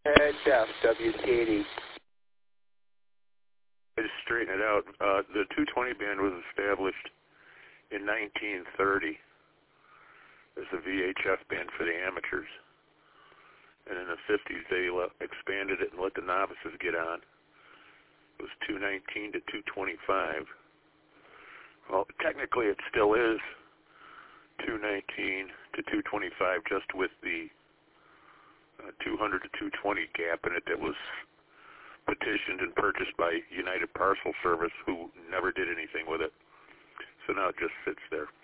VHF, WTD. I just straighten it out. The 220 band was established in 1930 as a VHF band for the amateurs. And in the 50s, they expanded it and let the novices get on. It was 219 to 225. Well, technically it still is 219 to 225, just with the 200 to 220 gap in it that was petitioned and purchased by United Parcel Service, who never did anything with it. So now it just sits there.